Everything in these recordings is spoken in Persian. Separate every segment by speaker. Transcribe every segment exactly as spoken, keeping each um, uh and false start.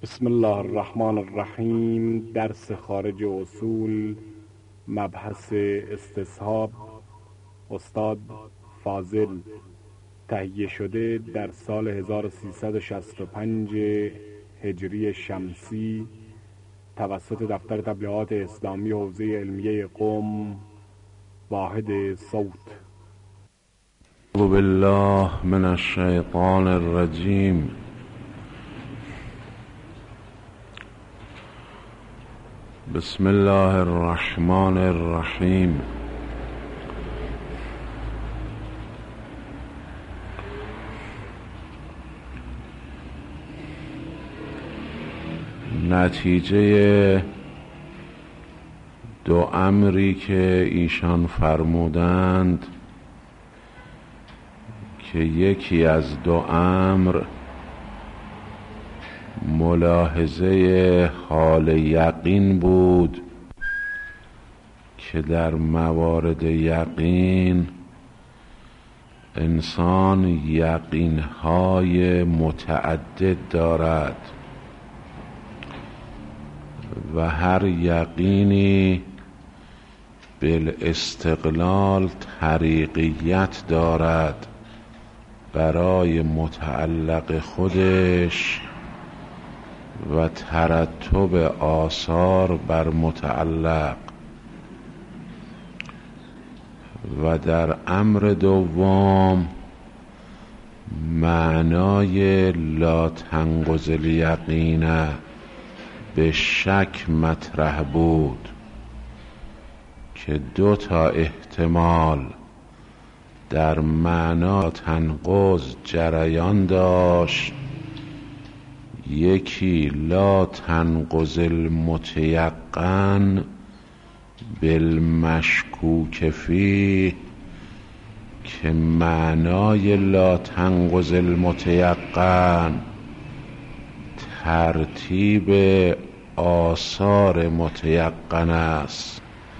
Speaker 1: بسم الله الرحمن الرحیم. درس خارج اصول، مبحث استصحاب، استاد فاضل. تهیه شده در سال هزار و سیصد و شصت و پنج هجری شمسی توسط دفتر تبلیغات اسلامی حوزه علمیه قم، واحد صوت.
Speaker 2: اعوذ بالله من الشیطان الرجیم. بسم الله الرحمن الرحیم. نتیجه دو امری که ایشان فرمودند که یکی از دو امر ملاحظه حال یقین بود که در موارد یقین انسان یقین‌های متعدد دارد و هر یقینی بالاستقلال طریقیت دارد برای متعلق خودش و ترتب آثار بر متعلق. و در امر دوم معنای لا تنقض الیقین به شک مطرح بود که دو تا احتمال در معنا تنقض جریان داشت. یکی لا تنقض المتیقن بالمشکوک فیه که معنای لا تنقض المتیقن ترتیب آثار متیقن است،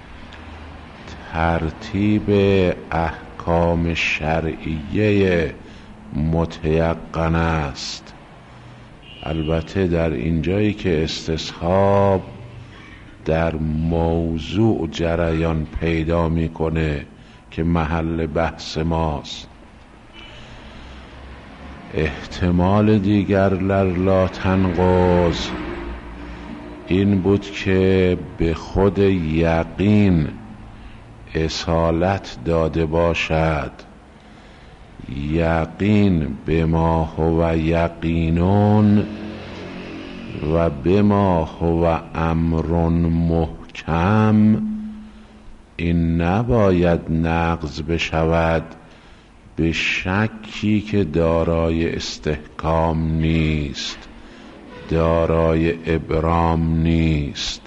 Speaker 2: ترتیب احکام شرعیه متیقن است. البته در اینجایی که استصحاب در موضوع جریان پیدا میکنه که محل بحث ماست. احتمال دیگر لا تنقض این بود که به خود یقین اصالت داده باشد. یقین بما هو یقینون و بما هو امر محکم این نباید نقض بشود به شکی که دارای استحکام نیست، دارای ابرام نیست.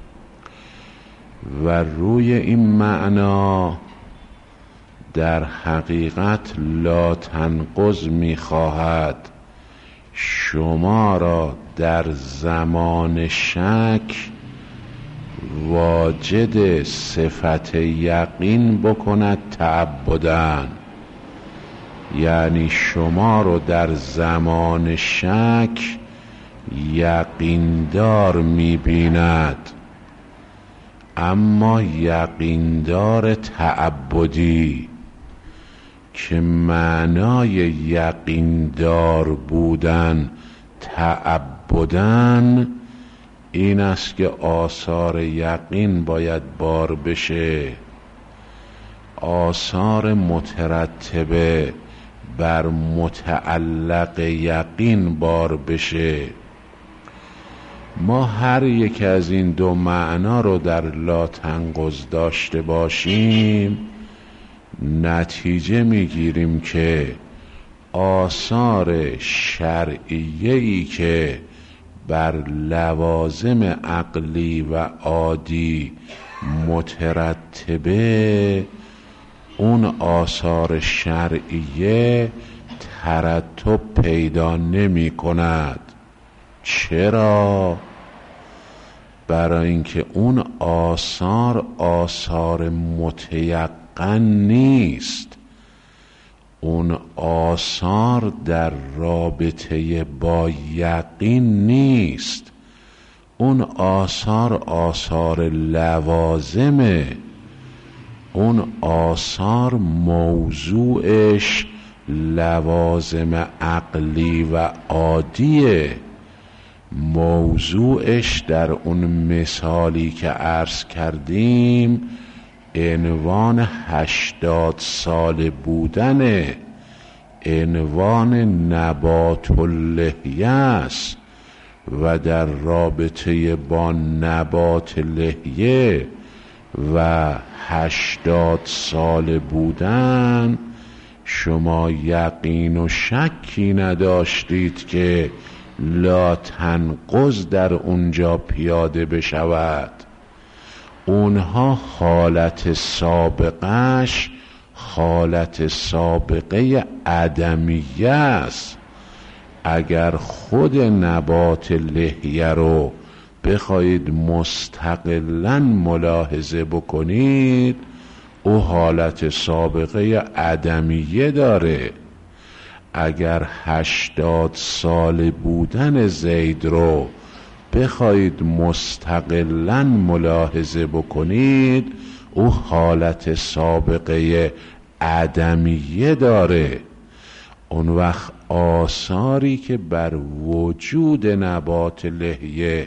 Speaker 2: و روی این معنا در حقیقت لا تنقض می‌خواهد شما را در زمان شک واجد صفت یقین بکند تعبداً، یعنی شما رو در زمان شک یقیندار می‌بیند، اما یقیندار تعبدی که معنای یقیندار بودن تعبدن این است که آثار یقین باید بار بشه، آثار مترتبه بر متعلق یقین بار بشه. ما هر یک از این دو معنا رو در لا تنقض داشته باشیم نتیجه میگیریم که آثار شرعیه‌ای که بر لوازم عقلی و عادی مترتبه اون آثار شرعیه ترتب پیدا نمی کند. چرا؟ برای اینکه اون آثار آثار متیقن نیست، اون آثار در رابطه با یقین نیست. اون آثار آثار لوازمه. اون آثار موضوعش لوازم عقلی و عادیه. موضوعش در اون مثالی که عرض کردیم عنوان هشتاد سال بودنه، عنوان نبات اللحیه است و در رابطه با نبات لحیه و هشتاد سال بودن شما یقین و شکی نداشتید که لا تنقض در اونجا پیاده بشود. اونها حالت سابقش حالت سابقه عدمیه است. اگر خود نبات لحیه رو بخواهید مستقلاً ملاحظه بکنید او حالت سابقه عدمیه داره. اگر هشتاد سال بودن زید رو بخواهید مستقلاً ملاحظه بکنید او حالت سابقه عدمیه داره. اون وقت آثاری که بر وجود نبات لحیه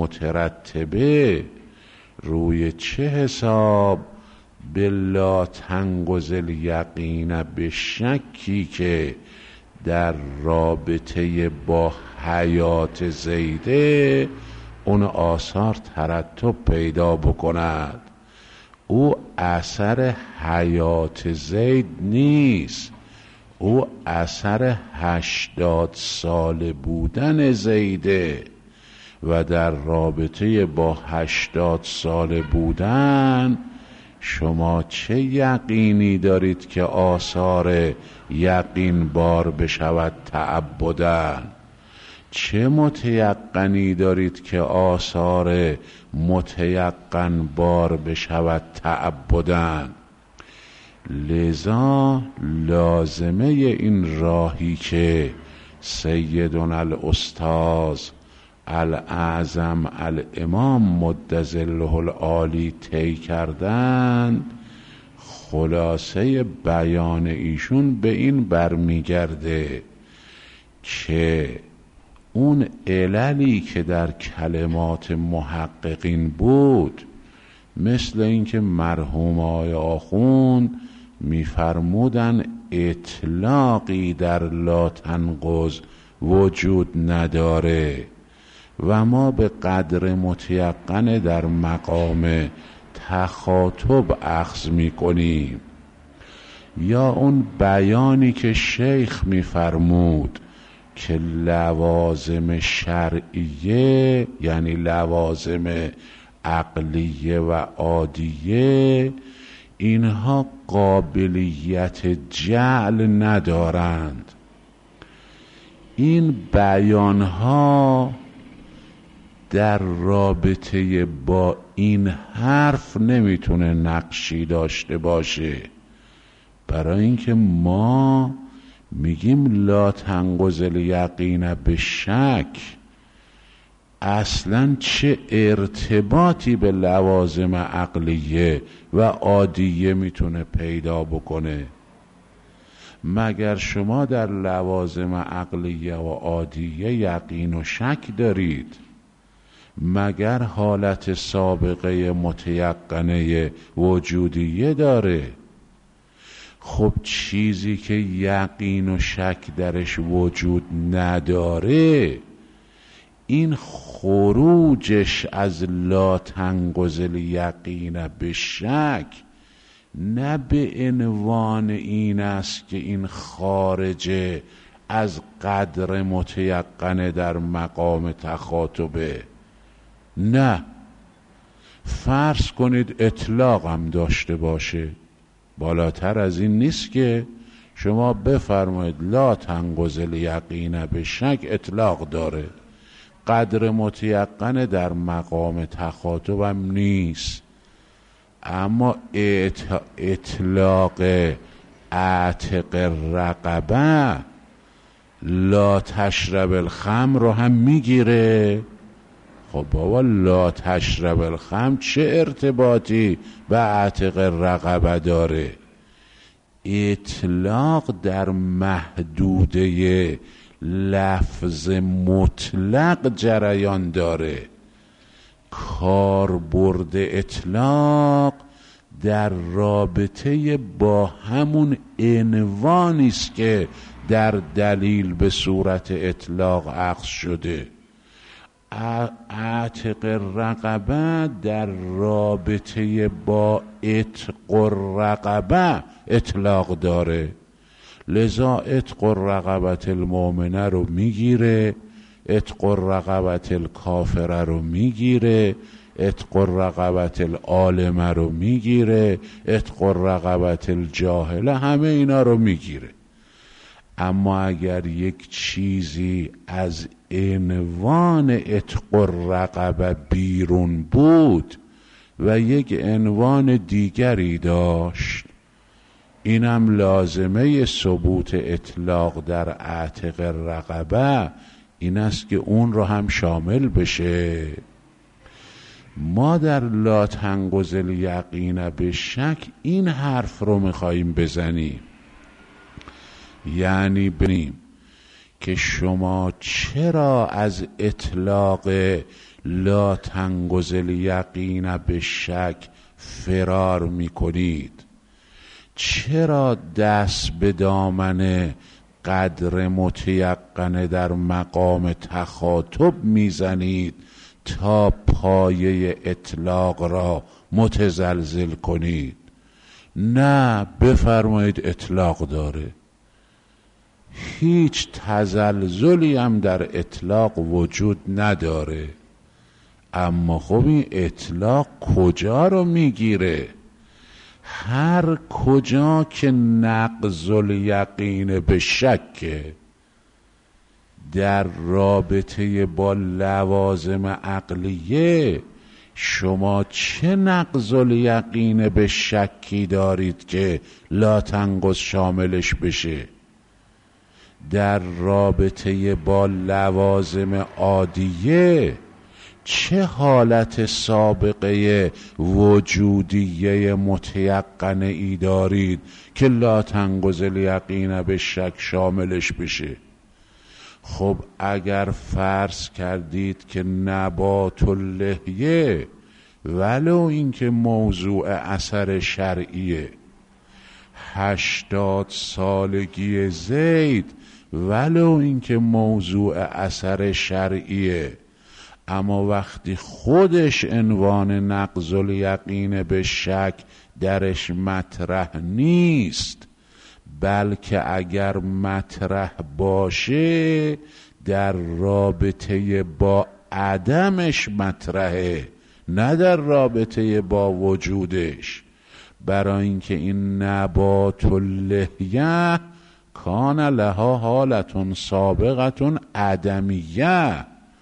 Speaker 2: مترتبه روی چه حساب؟ بلا تنقض الیقین، به شکی که در رابطه با حیات زیده اون آثار ترتب پیدا بکند. او اثر حیات زید نیست، او اثر هشتاد سال بودن زیده و در رابطه با هشتاد سال بودن شما چه یقینی دارید که آثار یقین بار بشود تعبدن؟ چه متیقنی دارید که آثار متیقن بار بشود تعبدن؟ لذا لازمه این راهی که سیدنا الاستاذ الاعظم الامام مد ظله العالی طی کردند، خلاصه بیان ایشون به این برمیگرده که اون عللی که در کلمات محققین بود، مثل اینکه مرحوم آقای آخوند میفرمودن اطلاقی در لا تنقض وجود نداره و ما به قدر متیقن در مقام تخاطب اخذ میکنیم، یا اون بیانی که شیخ میفرمود که لوازم شرعیه یعنی لوازم عقلیه و عادیه اینها قابلیت جعل ندارند. این بیانها در رابطه با این حرف نمیتونه نقشی داشته باشه، برای اینکه ما میگیم لا تنقض الیقین به شک، اصلا چه ارتباطی به لوازم عقلیه و عادیه میتونه پیدا بکنه؟ مگر شما در لوازم عقلیه و عادیه یقین و شک دارید؟ مگر حالت سابقه متیقنه وجودیه داره؟ خب چیزی که یقین و شک درش وجود نداره، این خروجش از لا تنقض الیقین به شک نه به عنوان این است که این خارجه از قدر متیقنه در مقام تخاطبه. نه، فرض کنید اطلاق هم داشته باشه، بالاتر از این نیست که شما بفرمایید لا تنقض الیقین به شک اطلاق داره، قدر متیقن در مقام تخاطب هم نیست، اما اطلاق اعتق الرقبه لا تشرب الخمر رو هم میگیره. خب بابا لا تشرب الخمر چه ارتباطی به اعتق الرقبه داره؟ اطلاق در محدوده لفظ مطلق جریان داره. کاربرد اطلاق در رابطه با همون عنوانی است که در دلیل به صورت اطلاق اخذ شده. اعتق الرقبه در رابطه با عتق الرقبه اطلاق داره، لذا عتق الرقبه المؤمنه رو میگیره، عتق الرقبه الکافره رو میگیره، عتق الرقبه العالمه رو میگیره، عتق الرقبه الجاهله، همه اینا رو میگیره. اما اگر یک چیزی از عنوان عتق الرقبه بیرون بود و یک عنوان دیگری داشت، اینم لازمه ثبوت اطلاق در اعتق الرقبه این است که اون رو هم شامل بشه. ما در لا تنقض الیقین به شک این حرف رو میخواییم بزنیم، یعنی بنیم که شما چرا از اطلاق لا تنقض الیقین به شک فرار میکنید؟ چرا دست به دامن قدر متیقنه در مقام تخاطب میزنید تا پایه اطلاق را متزلزل کنید؟ نه، بفرمایید اطلاق داره. هیچ تزلزلی هم در اطلاق وجود نداره. اما خب این اطلاق کجا رو میگیره؟ هر کجا که نقض الیقین به شکه، در رابطه با لوازم عقلیه شما چه نقض الیقین به شکی دارید که لا تنقض شاملش بشه؟ در رابطه با لوازم عادیه چه حالت سابقه وجودیه متیقنه ای دارید که لا تنقض الیقین به شک شاملش بشه؟ خب اگر فرض کردید که نبات اللحیه ولو اینکه موضوع اثر شرعیه، هشتاد سالگی زید ولو اینکه موضوع اثر شرعیه، اما وقتی خودش عنوان نقض الیقین به شک درش مطرح نیست، بلکه اگر مطرح باشه در رابطه با عدمش مطرحه، نه در رابطه با وجودش. برای اینکه این نبات اللحیه کان لها حالتون سابقتون عدمیه،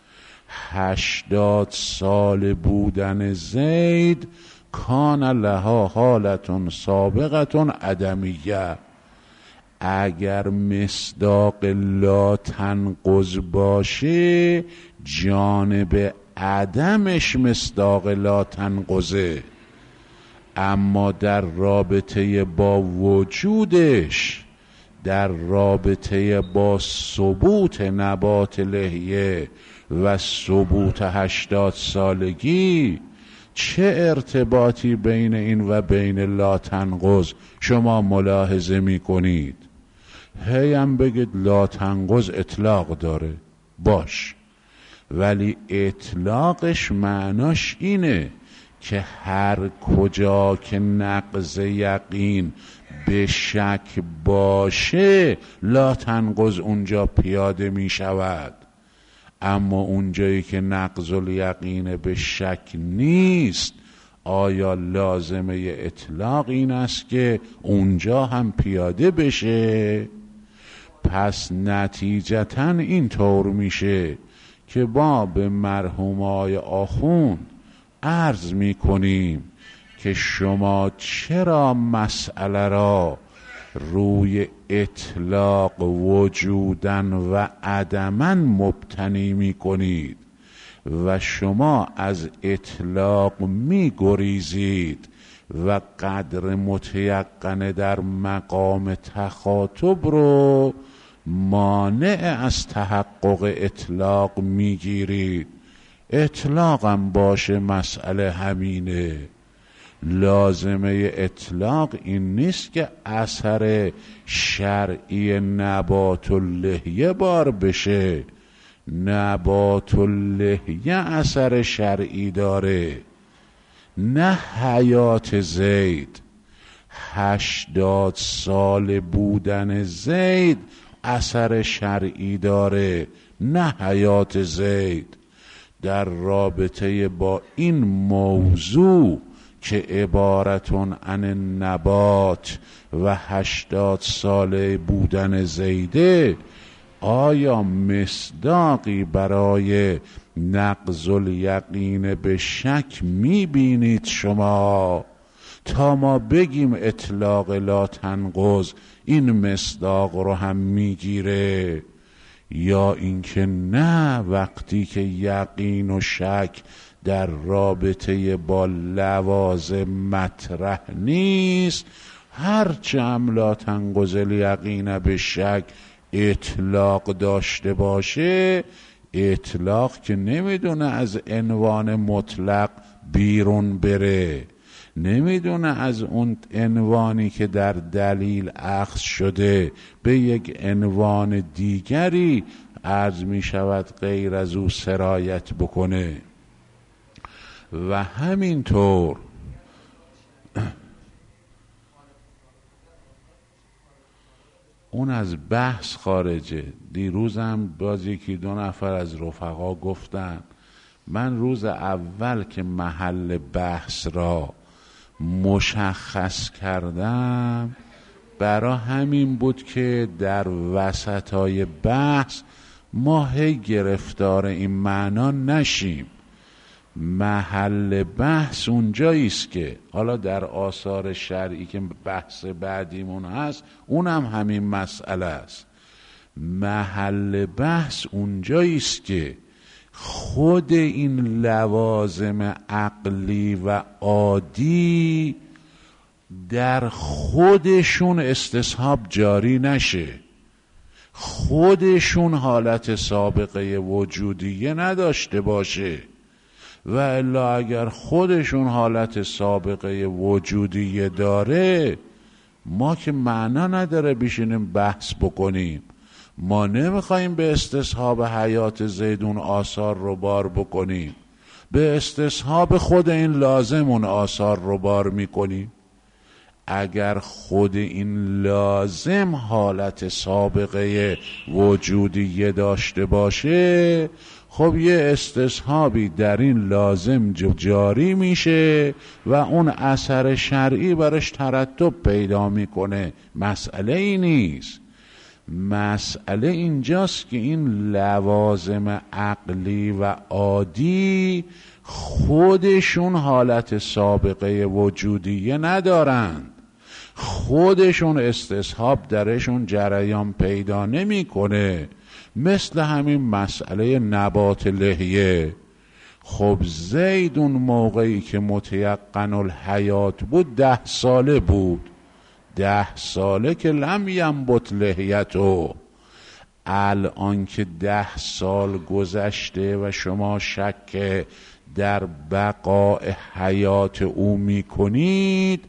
Speaker 2: هشتاد سال بودن زید کان لها حالتون سابقتون عدمیه. اگر مصداق لا تنقض باشه جانب عدمش مصداق لا تنقضه، اما در رابطه با وجودش، در رابطه با ثبوت نبات لحیه و ثبوت هشتاد سالگی، چه ارتباطی بین این و بین لا تنقض شما ملاحظه می کنید؟ هی هم بگید لا تنقض اطلاق داره، باش، ولی اطلاقش معناش اینه که هر کجا که نقض یقین به شک باشه لا تنقض اونجا پیاده می شود. اما اونجایی که نقض الیقین به شک نیست، آیا لازمه اطلاق این است که اونجا هم پیاده بشه؟ پس نتیجتاً این طور میشه که با به مرحومای آخوند عرض میکنیم که شما چرا مسئله را روی اطلاق وجودن و عدمن مبتنی می کنید و شما از اطلاق می گریزید و قدر متیقن در مقام تخاطب رو مانع از تحقق اطلاق می گیرید. اطلاقم باشه مسئله همینه. لازمه اطلاق این نیست که اثر شرعی نبات اللحیه بار بشه. نبات اللحیه اثر شرعی داره، نه حیات زید. هشتاد سال بودن زید اثر شرعی داره، نه حیات زید. در رابطه با این موضوع که عبارتون عن نبات و هشتاد ساله بودن زیده، آیا مصداقی برای نقض الیقین به شک میبینید شما تا ما بگیم اطلاق لا تنقض این مصداق رو هم میگیره؟ یا اینکه نه، وقتی که یقین و شک در رابطه با لوازم مطرح نیست، هرچه هم لا تنقض الیقین به شک اطلاق داشته باشه، اطلاق که نمیدونه از عنوان مطلق بیرون بره، نمیدونه از اون عنوانی که در دلیل اخذ شده به یک عنوان دیگری عرض می شود غیر از او سرایت بکنه. و همینطور اون از بحث خارجه. دیروزم باز یکی دو نفر از رفقا گفتن، من روز اول که محل بحث را مشخص کردم برا همین بود که در وسطای بحث ما هی گرفتار این معنا نشیم. محل بحث اونجاییست که حالا در آثار شرعی که بحث بعدیمون هست اونم همین مسئله است. محل بحث اونجاییست که خود این لوازم عقلی و عادی در خودشون استصحاب جاری نشه، خودشون حالت سابقه وجودیه نداشته باشه. و الا اگر خودشون حالت سابقه وجودیه داره، ما که معنا نداره بشینیم بحث بکنیم. ما نمیخواییم به استصحاب حیات زیدون آثار رو بار بکنیم، به استصحاب خود این لازم اون آثار رو بار میکنیم. اگر خود این لازم حالت سابقه وجودیه داشته باشه، خب یه استصحابی در این لازم جاری میشه و اون اثر شرعی برش ترتب پیدا میکنه. مسئله ای نیست. مسئله اینجاست که این لوازم عقلی و عادی خودشون حالت سابقه وجودیه ندارند، خودشون استصحاب درشون جریان پیدا نمیکنه. مثل همین مسئله نبات لحیه. خب زید اون موقعی که متیقن الحیات بود ده ساله بود، ده ساله که لم ینبت لحیتو. الان که ده سال گذشته و شما شک در بقاء حیات او میکنید،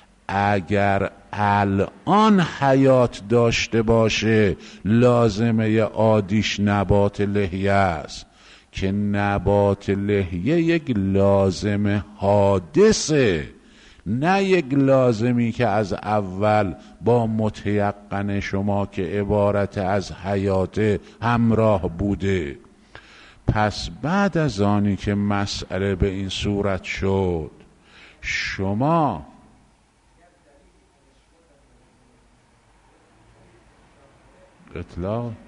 Speaker 2: اگر الان حیات داشته باشه لازمه عادیش نبات لحیه است که نبات لحیه یک لازم حادثه، نه یک لازمی که از اول با متیقن شما که عبارت از حیات همراه بوده. پس بعد از آنی که مسئله به این صورت شد، شما اطلاع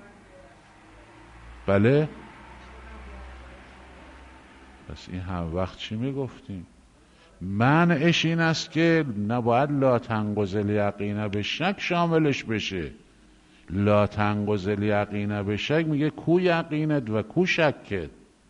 Speaker 2: بله پس این هم وقت چی میگفتیم؟ معنیش این است که نباید لا تنقض الیقین به شک شاملش بشه. لا تنقض الیقین به شک میگه کو یقینت و کو شکت.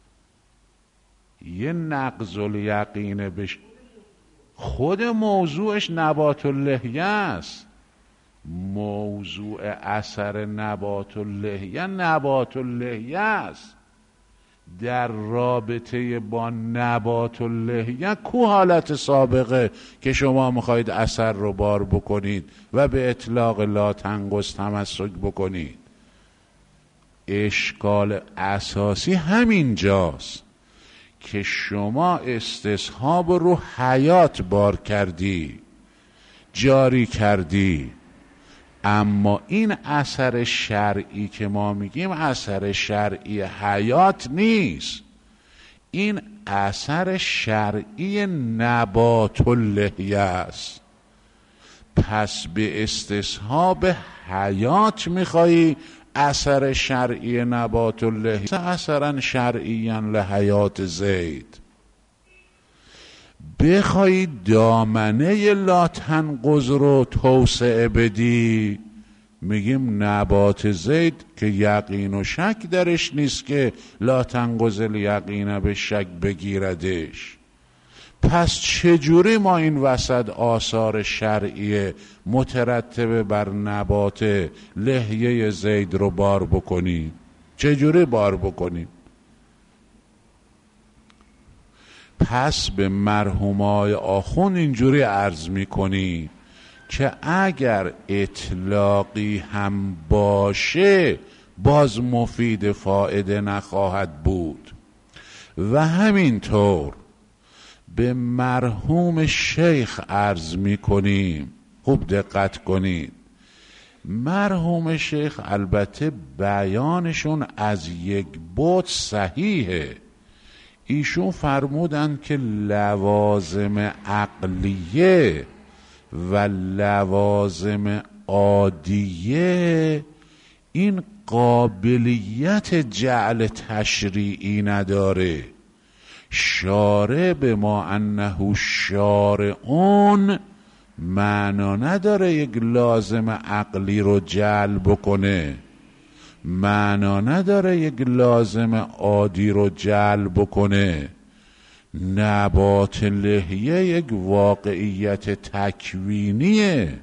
Speaker 2: یه نقض الیقین به شک خود موضوعش نبات اللحیه است. موضوع اثر نبات اللحیه نبات اللحیه است. در رابطه با نبات اللحیه کو حالت سابقه که شما میخواید اثر رو بار بکنید و به اطلاق لا تنقض تمسک بکنید؟ اشکال اساسی همین جاست که شما استصحاب رو حیات بار کردی، جاری کردی، اما این اثر شرعی که ما میگیم اثر شرعی حیات نیست. این اثر شرعی نبات اللحیه است. پس به استصحاب حیات میخوایی اثر شرعی نبات اللحیه اثرا شرعیا لحیات زید. بخوایی دامنه لا تنقض رو توسعه بدی، میگیم نبات زید که یقین و شک درش نیست که لا تنقض الیقین به شک بگیردش. پس چجوری ما این وسط آثار شرعی مترتب بر نبات لحیه زید رو بار بکنیم؟ چجوری بار بکنیم؟ پس به مرحومای آخوند اینجوری عرض میکنی که اگر اطلاقی هم باشه باز مفید فایده نخواهد بود. و همینطور به مرحوم شیخ عرض میکنیم. خوب دقت کنید، مرحوم شیخ البته بیانشون از یک بعد صحیحه. ایشون فرمودن که لوازم عقلیه و لوازم عادیه این قابلیت جعل تشریعی نداره. شارع به ما انه شارعون معنا نداره یک لازم عقلی رو جعل بکنه، معنا نداره یک لازم عادی رو جعل بکنه. نبات لحیه یک واقعیت تکوینیه.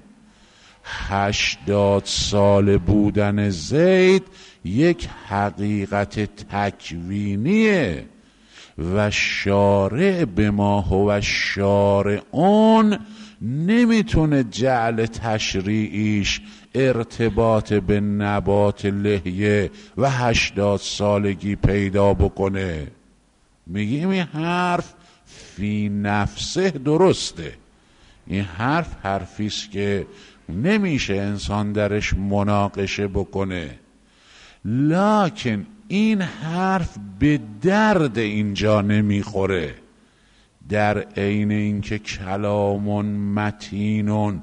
Speaker 2: هشتاد سال بودن زید یک حقیقت تکوینیه و شارع به ما هو شارعون نمیتونه جعل تشریعیش ارتباط به نبات لحیه و هشتاد سالگی پیدا بکنه. میگیم این حرف فی نفسه درسته. این حرف حرفیست که نمیشه انسان درش مناقشه بکنه، لکن این حرف به درد اینجا نمیخوره. در عین اینکه کلامون متینون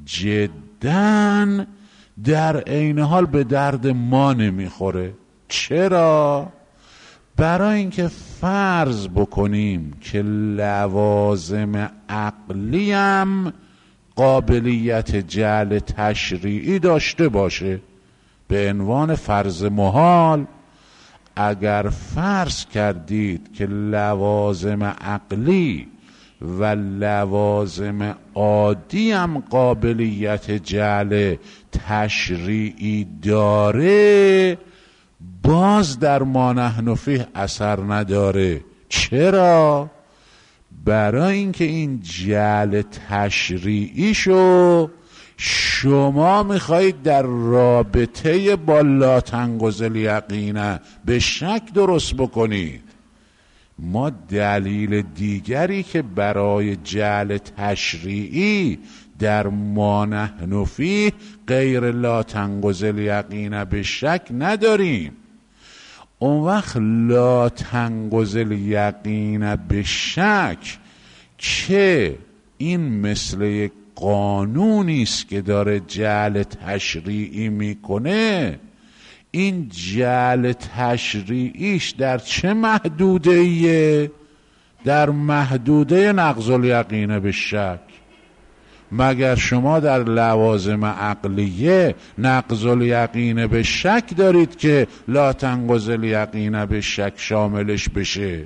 Speaker 2: جدن، در عین حال به درد ما نمیخوره. چرا؟ برای اینکه فرض بکنیم که لوازم عقلی هم قابلیت جعل تشریعی داشته باشه به عنوان فرض محال. اگر فرض کردید که لوازم عقلی و لوازم عادی هم قابلیت جعل تشریعی داره، باز در ما نحن فیه اثر نداره. چرا؟ برای اینکه این جعل تشریعیشو شما میخواید در رابطه با لا تنقض الیقین به شک درست بکنید. ما دلیل دیگری که برای جعل تشریعی در ما نحن فیه غیر لا تنقض الیقین به شک نداریم. اون وقت لا تنقض الیقین به شک که این مثل یک قانونی است که داره جعل تشریعی میکنه، این جعل تشریعیش در چه محدوده‌ایه؟ در محدوده نقض الیقین به شک. مگر شما در لوازم عقلیه نقض الیقین به شک دارید که لا تنقض الیقین به شک شاملش بشه؟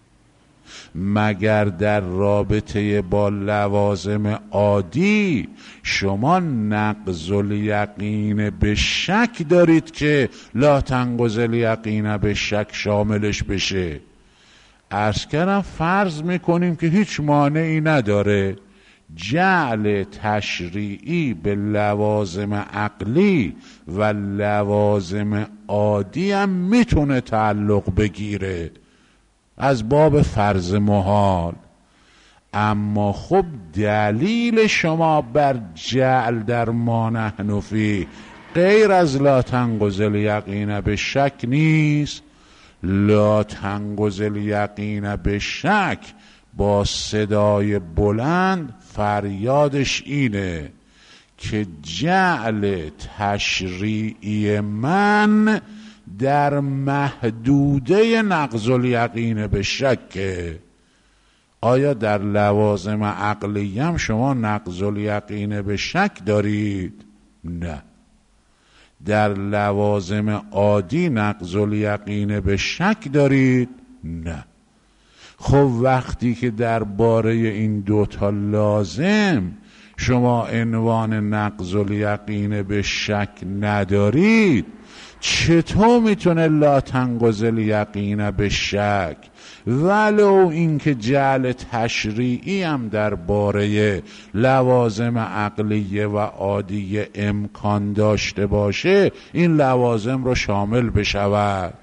Speaker 2: مگر در رابطه با لوازم عادی شما نقض الیقین به شک دارید که لا تنقض الیقین به شک شاملش بشه؟ عرض کردم فرض میکنیم که هیچ مانعی نداره جعل تشریعی به لوازم عقلی و لوازم عادی هم میتونه تعلق بگیره از باب فرض محال. اما خب دلیل شما بر جعل در ما نحن فیه غیر از لا تنقض الیقین به شک نیست. لا تنقض الیقین به شک با صدای بلند فریادش اینه که جعل تشریعی من در محدوده نقض الیقین به شکه. آیا در لوازم عقلی هم شما نقض الیقین به شک دارید؟ نه. در لوازم عادی نقض الیقین به شک دارید؟ نه. خب وقتی که درباره این دوتا لازم شما عنوان نقض الیقین به شک ندارید، چطور میتونه لا تنقض الیقین به شک ولو اینکه جعل تشریعی هم درباره لوازم عقلیه و عادیه امکان داشته باشه این لوازم رو شامل بشود؟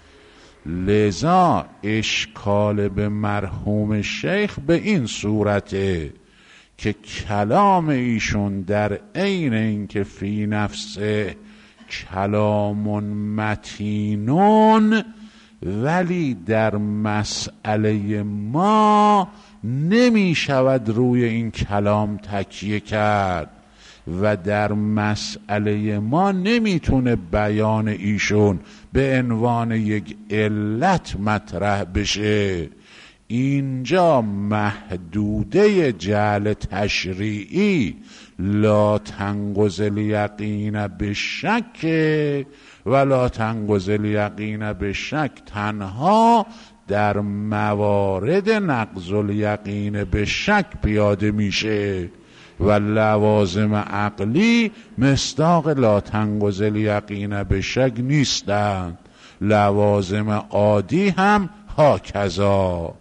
Speaker 2: لذا اشکال به مرحوم شیخ به این صورته که کلام ایشون در عین اینکه فی نفسه کلام متینون ولی در مسئله ما نمی شود روی این کلام تکیه کرد و در مسئله ما نمیتونه بیان ایشون به عنوان یک علت مطرح بشه. اینجا محدوده جعل تشریعی لا تنقض الیقین به شک و لا تنقض الیقین به شک تنها در موارد نقض الیقین به شک پیاده میشه و لوازم عقلی مصداق لا تنقض الیقین به شک نیستند. لوازم عادی هم هاکذا.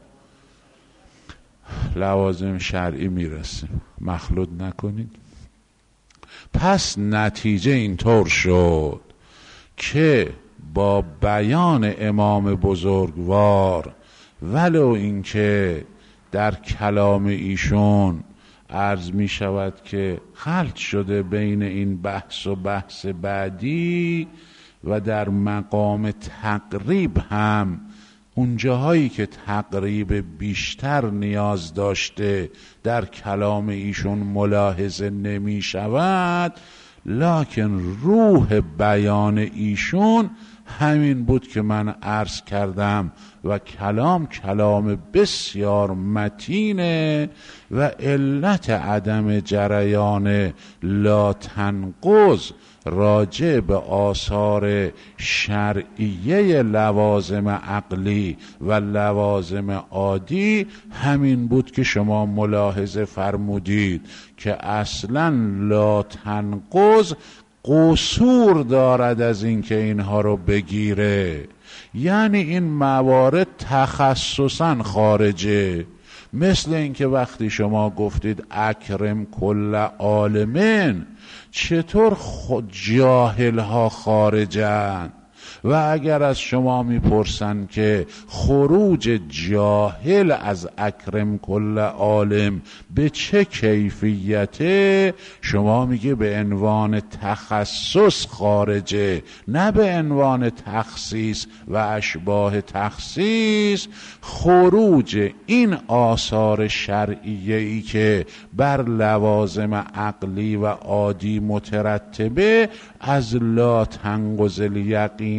Speaker 2: لوازم شرعی میرسیم، مخلوط نکنید. پس نتیجه اینطور شد که با بیان امام بزرگوار ولو اینکه در کلام ایشون عرض می شود که خلط شده بین این بحث و بحث بعدی و در مقام تقریب هم اون جاهایی که تقریب بیشتر نیاز داشته در کلام ایشون ملاحظه نمی شود، لکن روح بیان ایشون همین بود که من عرض کردم و کلام کلام بسیار متینه و علت عدم جریان لا تنقض راجع به آثار شرعیه لوازم عقلی و لوازم عادی همین بود که شما ملاحظه فرمودید که اصلا لا تنقض قصور دارد از اینکه اینها رو بگیره، یعنی این موارد تخصصا خارجه. مثل اینکه وقتی شما گفتید اکرم کل عالمین، چطور خود جاهل ها خارجن؟ و اگر از شما میپرسن که خروج جاهل از اکرم کل عالم به چه کیفیته، شما میگه به عنوان تخصص خارجه، نه به عنوان تخصیص و اشباه تخصیص. خروج این آثار شرعیه‌ای که بر لوازم عقلی و عادی مترتبه از لا تنقض الیقین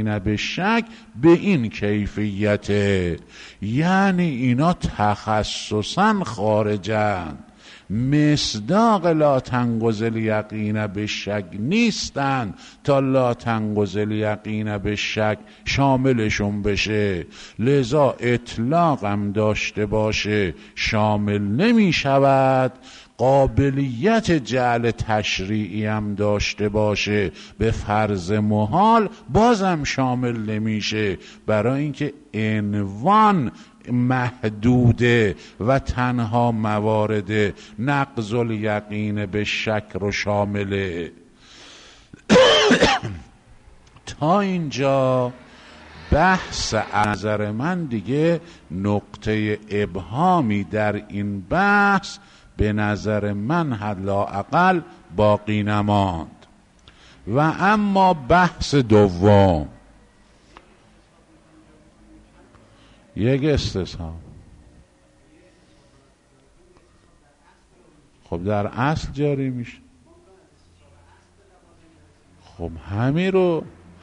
Speaker 2: یقین به شک به این کیفیته، یعنی اینا تخصصا خارجند، مصداق لا تنقض الیقین به شک نیستن تا لا تنقض الیقین به شک شاملشون بشه. لذا اطلاق هم داشته باشه شامل نمی شود، قابلیت جعل تشریعی هم داشته باشه به فرض محال بازم شامل نمیشه، برای اینکه عنوان محدوده و تنها موارد نقض الیقین به شک رو شامله. تا اینجا بحث نظر من دیگه نقطه ابهامی در این بحث به نظر من حداقل باقی نماند. و اما بحث دوم، یک استصحاب. خب در اصل جاری میشه. خب همین رو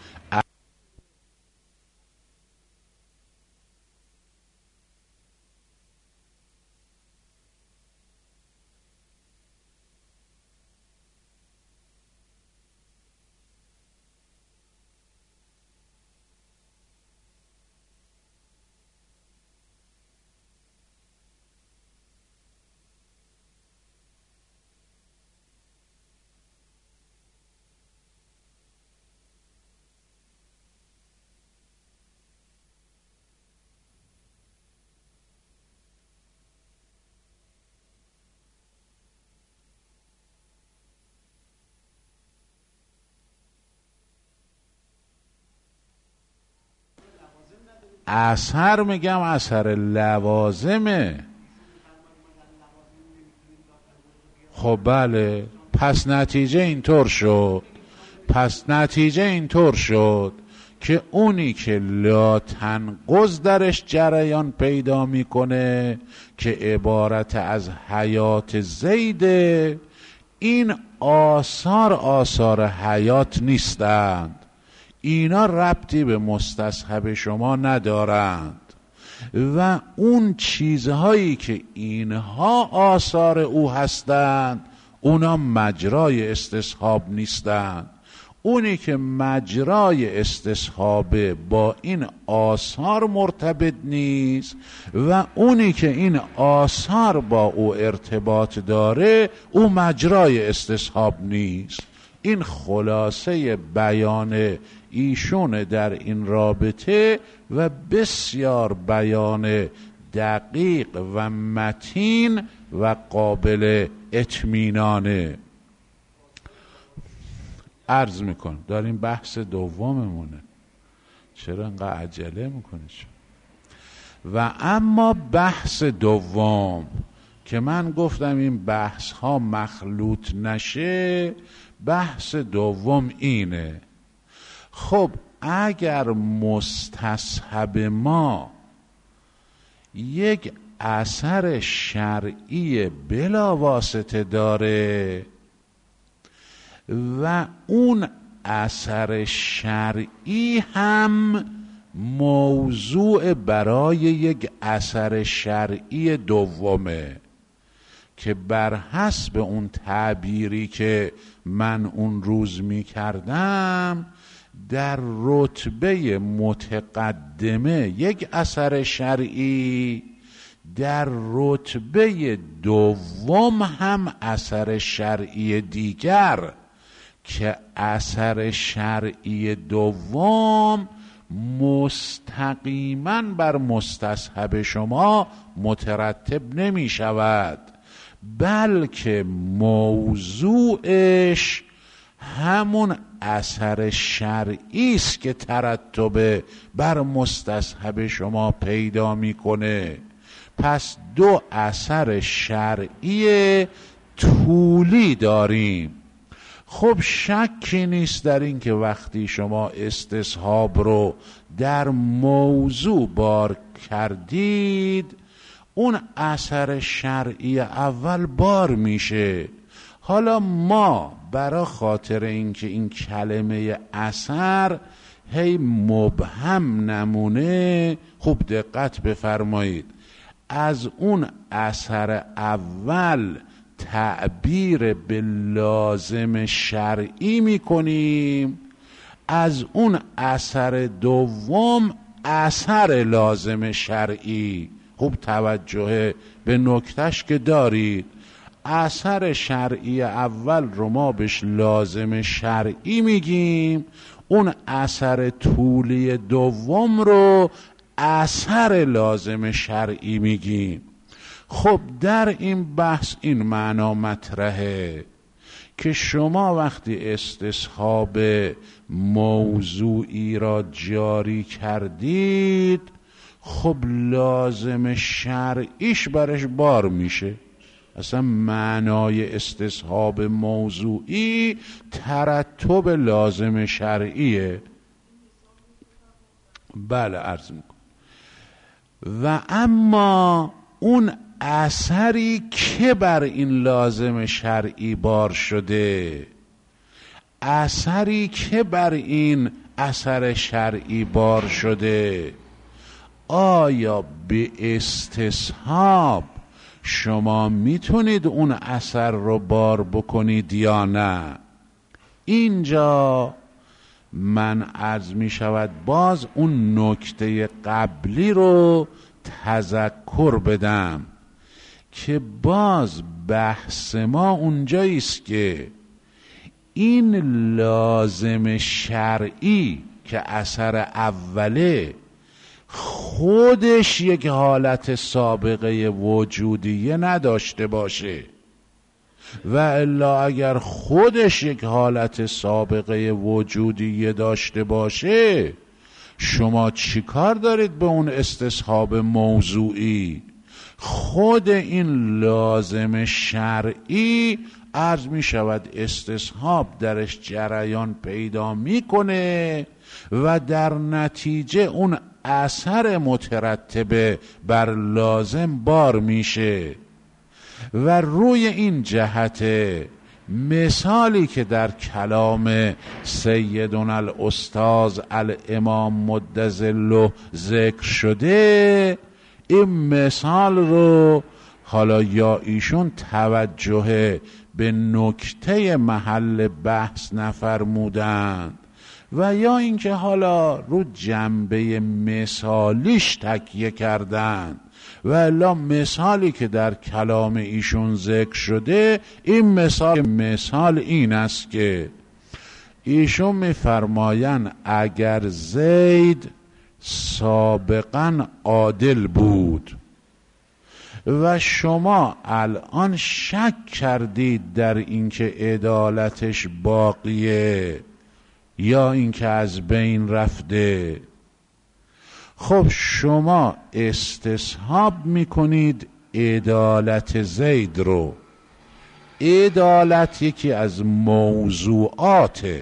Speaker 2: اثر، میگم اثر لوازمه. خب بله، پس نتیجه اینطور شد پس نتیجه اینطور شد که اونی که لا تنقض درش جریان پیدا میکنه که عبارت از حیات زیده، این آثار آثار حیات نیستند، اینا ربطی به مستصحب شما ندارند و اون چیزهایی که اینها آثار او هستند اونا مجرای استصحاب نیستند. اونی که مجرای استصحاب با این آثار مرتبط نیست و اونی که این آثار با او ارتباط داره او مجرای استصحاب نیست. این خلاصه بیان ایشون در این رابطه و بسیار بیان دقیق و متین و قابل اطمینانه. عرض میکن داریم بحث دوممونه، چرا انقدر عجله میکنید؟ و اما بحث دوم که من گفتم این بحث ها مخلوط نشه، بحث دوم اینه. خب اگر مستصحب ما یک اثر شرعی بلا واسطه داره و اون اثر شرعی هم موضوع برای یک اثر شرعی دومه که بر حسب اون تعبیری که من اون روز می کردم در رتبه متقدمه یک اثر شرعی، در رتبه دوم هم اثر شرعی دیگر که اثر شرعی دوم مستقیما بر مستصحب شما مترتب نمی شود، بلکه موضوعش همون اثر شرعی است که ترتب بر مستصحب شما پیدا میکنه. پس دو اثر شرعی طولی داریم. خب شکی نیست در این که وقتی شما استصحاب رو در موضوع بار کردید اون اثر شرعی اول بار میشه. حالا ما برای خاطر اینکه این کلمه اثر هی مبهم نمونه. خوب دقت بفرمایید، از اون اثر اول تعبیر به لازم شرعی میکنیم، از اون اثر دوم اثر لازم شرعی. خوب توجه به نکتهش که دارید. اثر شرعی اول رو ما بهش لازم شرعی میگیم، اون اثر طولی دوم رو اثر لازم شرعی میگیم. خب در این بحث این معنا مطرحه که شما وقتی استصحاب موضوعی را جاری کردید، خب لازم شرعیش برش بار میشه. اصلا معنای استصحاب موضوعی ترتب لازم شرعیه. بله عرض میکنم. و اما اون اثری که بر این لازم شرعی بار شده، اثری که بر این اثر شرعی بار شده، آیا به استصحاب شما میتونید اون اثر رو بار بکنید یا نه؟ اینجا من عرض می شود باز اون نکته قبلی رو تذکر بدم که باز بحث ما اونجاییست که این لازم شرعی که اثر اوله خودش یک حالت سابقه وجودیه نداشته باشه، و الا اگر خودش یک حالت سابقه وجودیه داشته باشه، شما چی کار دارید به اون استصحاب موضوعی؟ خود این لازم شرعی عرض می شود استصحاب درش جریان پیدا میکنه و در نتیجه اون اثر مترتب بر لازم بار میشه. و روی این جهت مثالی که در کلام سیدنا الاستاذ الامام مدظله ذکر شده، این مثال رو حالا یا ایشون توجه به نکته محل بحث نفرمودند و یا اینکه حالا رو جنبه مثالیش تکیه کردند، و الا مثالی که در کلام ایشون ذکر شده، این مثال مثال این است که ایشون میفرمایند اگر زید سابقا عادل بود و شما الان شک کردید در اینکه عدالتش باقیه یا اینکه از بین رفته، خب شما استصحاب میکنید عدالت زید رو. عدالت یکی از موضوعات.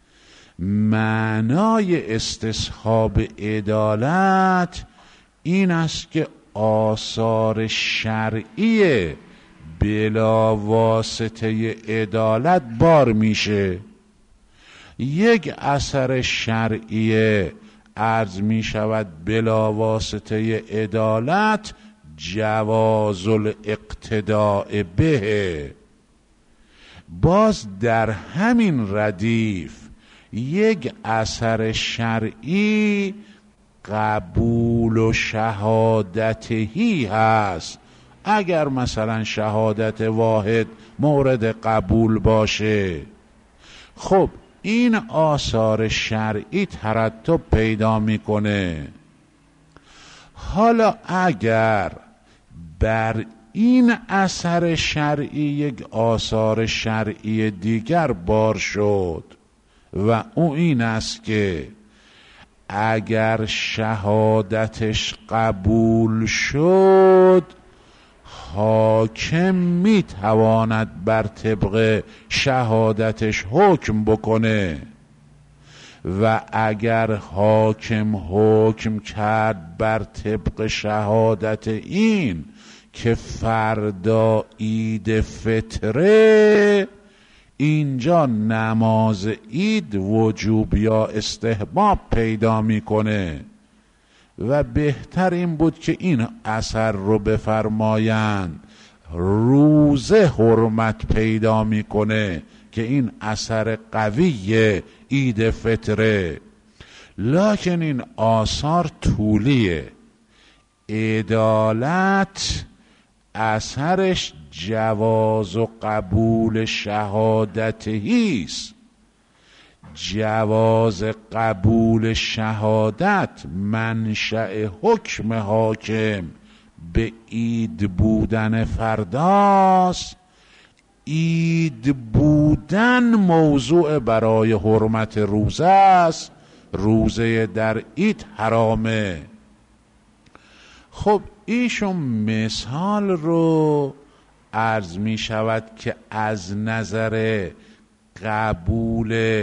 Speaker 2: معنای استصحاب عدالت این است که آثار شرعی بلا واسطه عدالت بار میشه. یک اثر شرعی عرض می شود بلا واسطه عدالت جواز الاقتداء به. باز در همین ردیف یک اثر شرعی قبول و شهادتهی هست. اگر مثلا شهادت واحد مورد قبول باشه، خب این آثار شرعی ترتب پیدا میکنه. حالا اگر بر این اثر شرعی یک آثار شرعی دیگر بار شد و او این است که اگر شهادتش قبول شد، حاکم میتواند بر طبق شهادتش حکم بکنه، و اگر حاکم حکم کرد بر طبق شهادت این که فردا عید فطره، اینجا نماز عید وجوب یا استحباب پیدا میکنه و بهتر این بود که این اثر رو بفرمایند روزه حرمت پیدا میکنه که این اثر قوی عید فطره. لکن این آثار طولیه. عدالت اثرش جواز و قبول شهادتهیست. جواز قبول شهادت منشأ حکم حاکم به عید بودن فرداست. عید بودن موضوع برای حرمت روزه است. روزه در عید حرامه. خب ایشون مثال رو عرض می شود که از نظر قبول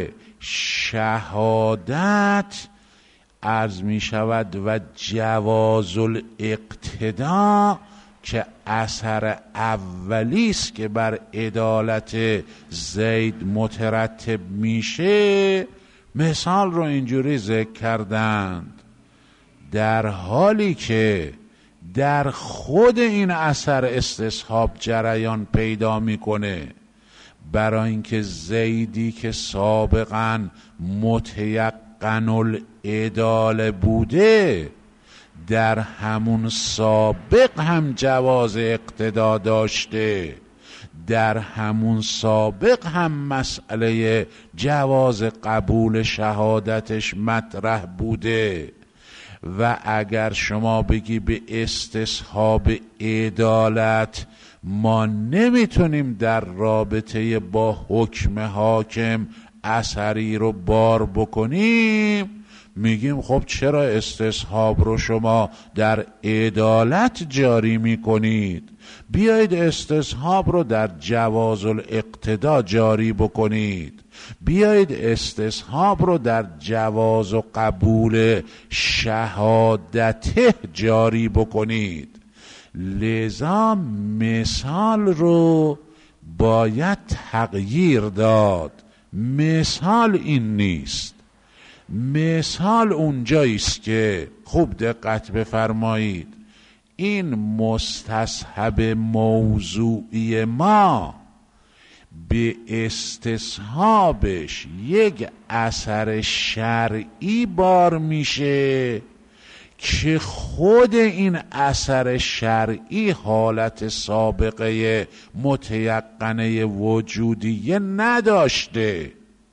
Speaker 2: شهادت عرض می شود و جواز الاقتدا که اثر اولیست که بر عدالت زید مترتب میشه، مثال رو اینجوری ذکر کردند. در حالی که در خود این اثر استصحاب جریان پیدا میکنه، برای اینکه زیدی که سابقا متیقن العداله بوده در همون سابق هم جواز اقتدا داشته، در همون سابق هم مسئله جواز قبول شهادتش مطرح بوده. و اگر شما بگی به استصحاب عدالت ما نمیتونیم در رابطه با حکم حاکم اثری رو بار بکنیم، میگیم خب چرا استصحاب رو شما در عدالت جاری میکنید؟ بیایید استصحاب رو در جواز الاقتدا جاری بکنید. بیایید استصحاب رو در جواز و قبول شهادته جاری بکنید. لذا مثال رو باید تغییر داد. مثال این نیست. مثال اونجاییست که خوب دقت بفرمایید، این مستصحب موضوعی ما به استصحابش یک اثر شرعی بار میشه که خود این اثر شرعی حالت سابقه متیقنه وجودیه نداشته.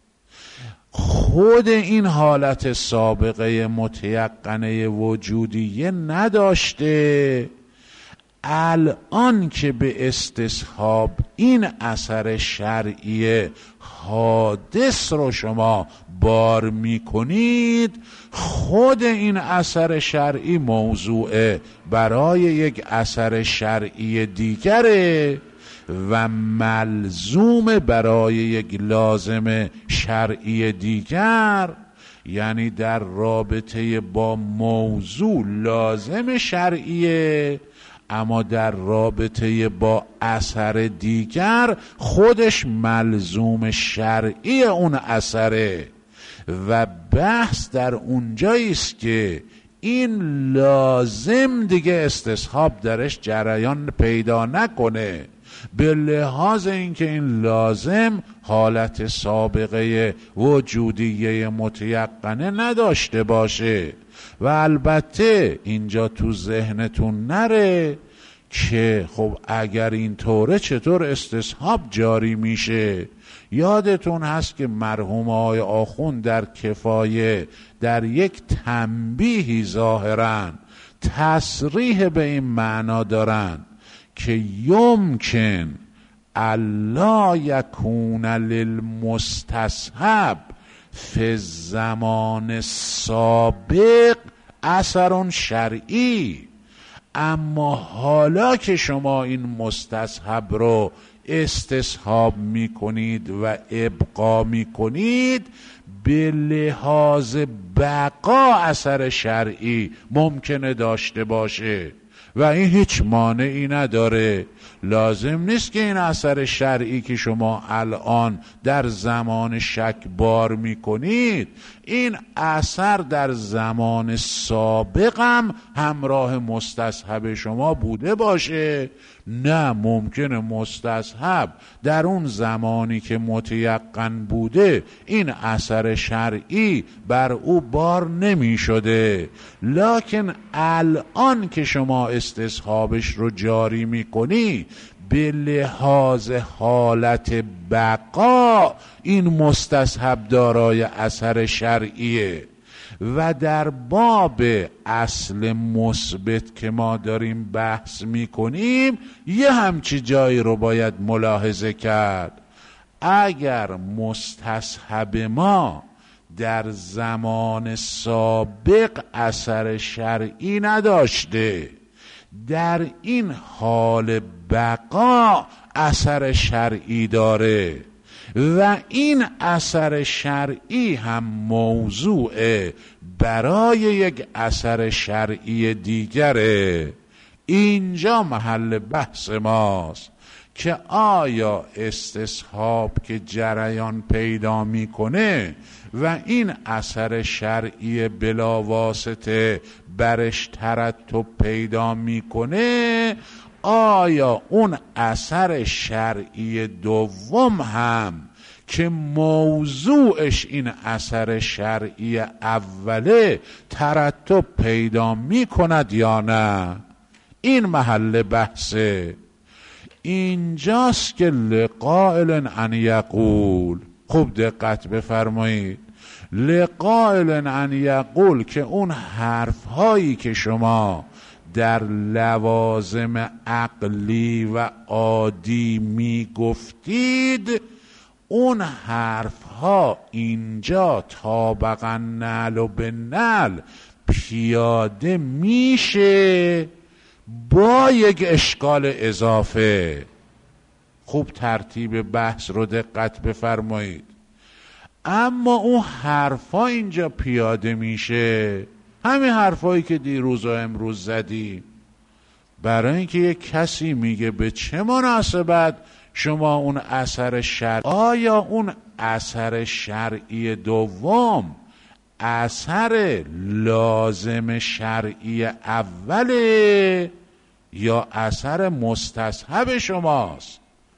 Speaker 2: خود این حالت سابقه متیقنه وجودیه نداشته. الان که به استصحاب این اثر شرعی حادث رو شما بار میکنید، خود این اثر شرعی موضوع برای یک اثر شرعی دیگره و ملزوم برای یک لازم شرعی دیگر. یعنی در رابطه با موضوع لازم شرعیه، اما در رابطه با اثر دیگر خودش ملزوم شرعی اون اثره. و بحث در اونجاییست که این لازم دیگه استصحاب درش جریان پیدا نکنه، به لحاظ اینکه این لازم حالت سابقه وجودیه متیقنه نداشته باشه. و البته اینجا تو ذهنتون نره که خب اگر این طوره چطور استصحاب جاری میشه. یادتون هست که مرحوم آقای آخوند در کفایه در یک تنبیهی ظاهراً تصریح به این معنا دارن که یمکن الا یکون للمستصحب فی الزمان سابق اثر شرعی. اما حالا که شما این مستصحب رو استصحاب میکنید و ابقا میکنید، به لحاظ بقا اثر شرعی ممکنه داشته باشه و این هیچ مانعی نداره. لازم نیست که این اثر شرعی که شما الان در زمان شک بار میکنید این اثر در زمان سابقم همراه مستصحب شما بوده باشه. نه، ممکنه مستصحب در اون زمانی که متیقن بوده این اثر شرعی بر او بار نمی شده، لکن الان که شما استصحابش رو جاری می کنی به لحاظ حالت بقا این مستصحب دارای اثر شرعیه. و در باب اصل مثبت که ما داریم بحث میکنیم یه همچی جایی رو باید ملاحظه کرد. اگر مستصحب ما در زمان سابق اثر شرعی نداشته، در این حال بقا اثر شرعی داره و این اثر شرعی هم موضوع برای یک اثر شرعی دیگره. اینجا محل بحث ماست که آیا استصحاب که جریان پیدا میکنه و این اثر شرعی بلا واسطه برش ترتب پیدا میکنه، آیا اون اثر شرعی دوم هم که موضوعش این اثر شرعی اوله ترتب پیدا می کند یا نه؟ این محل بحثه. اینجاست که لقائل ان یقول، خوب دقت بفرمایید، لقائل ان یقول که اون حرف هایی که شما در لوازم عقلی و عادی می گفتید اون حرف ها اینجا طابقا نعل و به نعل پیاده میشه با یک اشکال اضافه. خوب ترتیب بحث رو دقت بفرمایید. اما اون حرف ها اینجا پیاده میشه همین حرفایی که دیروز و امروز زدی. برای اینکه یک کسی میگه به چه مناسبت شما اون اثر شرعی، آیا اون اثر شرعی دوم اثر لازم شرعی اوله یا اثر مستصحب شماست؟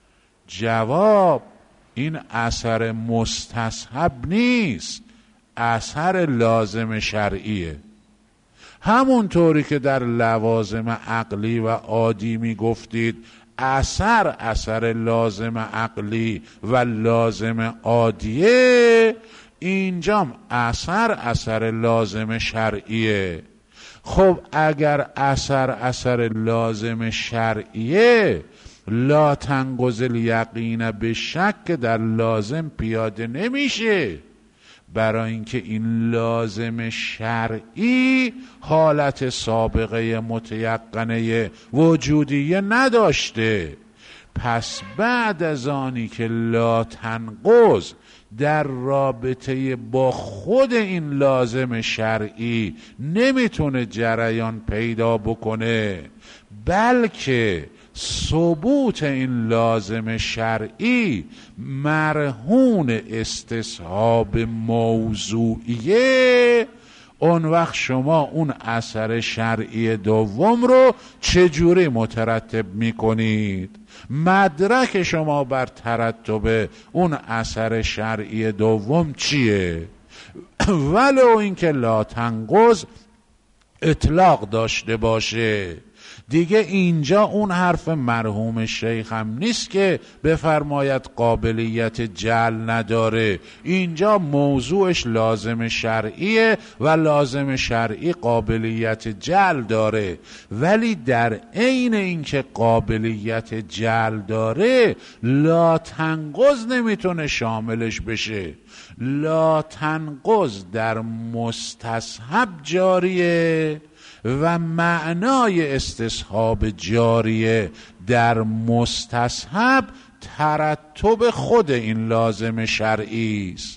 Speaker 2: جواب این اثر مستصحب نیست، اثر لازم شرعیه. همونطوری که در لوازم عقلی و عادی می گفتید اثر اثر لازم عقلی و لازم عادیه، اینجام اثر اثر لازم شرعیه. خب اگر اثر اثر لازم شرعیه، لا تنقض الیقین به شک در لازم پیاده نمیشه، برای اینکه این لازم شرعی حالت سابقه متیقنه وجودیه نداشته. پس بعد از آنی که لا تنقض در رابطه با خود این لازم شرعی نمیتونه جریان پیدا بکنه، بلکه ثبوت این لازم شرعی مرهون استصحاب موضوعیه، اون وقت شما اون اثر شرعی دوم رو چجوری مترتب میکنید؟ مدرک شما بر ترتب اون اثر شرعی دوم چیه؟ ولو اینکه لا تنقض اطلاق داشته باشه. دیگه اینجا اون حرف مرحوم شیخ هم نیست که بفرماید قابلیت جعل نداره. اینجا موضوعش لازم شرعیه و لازم شرعی قابلیت جعل داره، ولی در عین اینکه قابلیت جعل داره لا تنقض نمیتونه شاملش بشه. لا تنقض در مستصحب جاریه و معنای استصحاب جاریه در مستصحب ترتب خود این لازم شرعی است.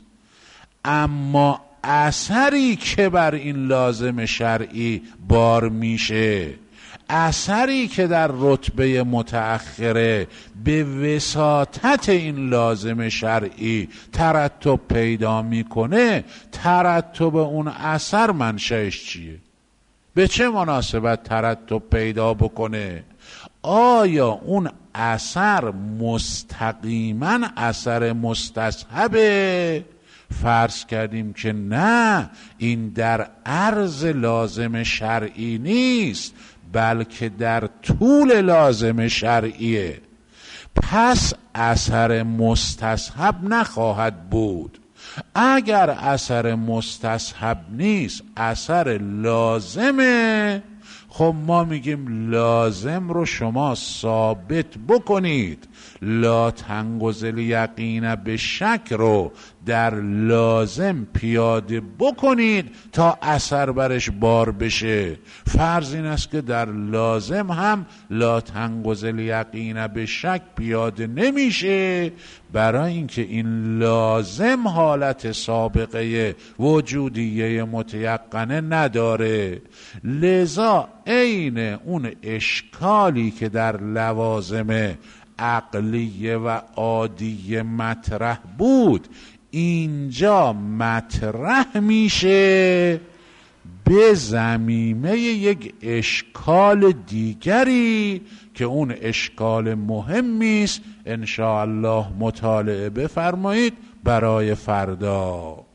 Speaker 2: اما اثری که بر این لازم شرعی بار میشه، اثری که در رتبه متأخره به وساطت این لازم شرعی ترتب پیدا میکنه، ترتب اون اثر منشأش چیه؟ به چه مناسبت ترتب پیدا بکنه؟ آیا اون اثر مستقیما اثر مستصحبه؟ فرض کردیم که نه، این در عرض لازم شرعی نیست بلکه در طول لازم شرعیه، پس اثر مستصحب نخواهد بود. اگر اثر مستصحب نیست، اثر لازمه، خب ما میگیم لازم رو شما ثابت بکنید. لا تنگزل یقین به شک رو در لازم پیاده بکنید تا اثر برش بار بشه. فرض این است که در لازم هم لا تنگزل یقین به شک پیاده نمیشه، برای اینکه این لازم حالت سابقه وجودیه متیقنه نداره. لذا عین اون اشکالی که در لوازم عقلیه و عادیه مطرح بود اینجا مطرح میشه به ضمیمه یک اشکال دیگری که اون اشکال مهمی است. ان شاء الله مطالعه بفرمایید برای فردا.